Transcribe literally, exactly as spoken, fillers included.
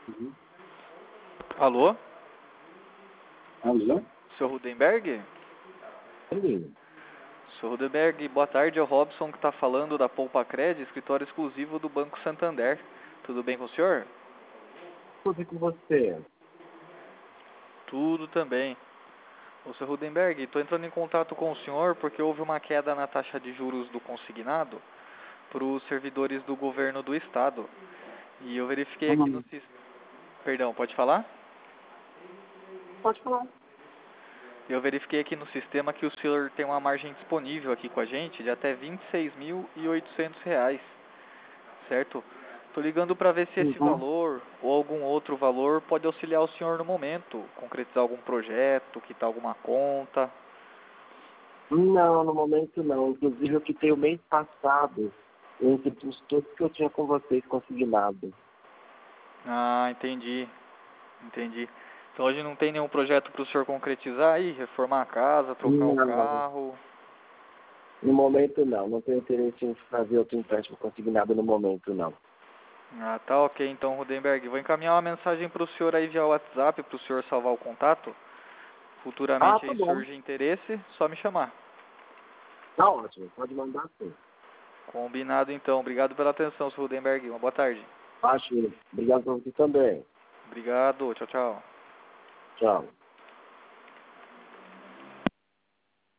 Uhum. Alô? Alô? senhor Rudenberg? Sim. senhor Rudenberg, boa tarde, é o Robson que está falando da Poupa Cred, escritório exclusivo do Banco Santander. Tudo bem com o senhor? Tudo bem com você? Tudo também. Ô, senhor Rudenberg, estou entrando em contato com o senhor porque houve uma queda na taxa de juros do consignado para os servidores do governo do estado. E eu verifiquei aqui no Hum, sistema... Perdão, pode falar? pode falar. Eu verifiquei aqui no sistema que o senhor tem uma margem disponível aqui com a gente de até vinte e seis mil e oitocentos reais, certo? Estou ligando para ver se esse Uhum. valor ou algum outro valor pode auxiliar o senhor no momento, concretizar algum projeto, quitar alguma conta. Não, no momento não. Inclusive eu quitei o mês passado entre os todos que eu tinha com vocês consignado. Ah, entendi, entendi. Então hoje não tem nenhum projeto para o senhor concretizar aí, reformar a casa, trocar o Não, carro? no momento não. Não tenho interesse em fazer outro empréstimo consignado no momento não. Ah, tá ok então, Rudenberg. Vou encaminhar uma mensagem para o senhor aí via WhatsApp, para o senhor salvar o contato. Ah, Futuramente tá aí bom. surge interesse, só me chamar. Tá ótimo. Pode mandar sim. Combinado então. Obrigado pela atenção, senhor Rudenberg. Uma boa tarde. Acho. Obrigado por você também. Obrigado. Tchau, tchau. Tchau.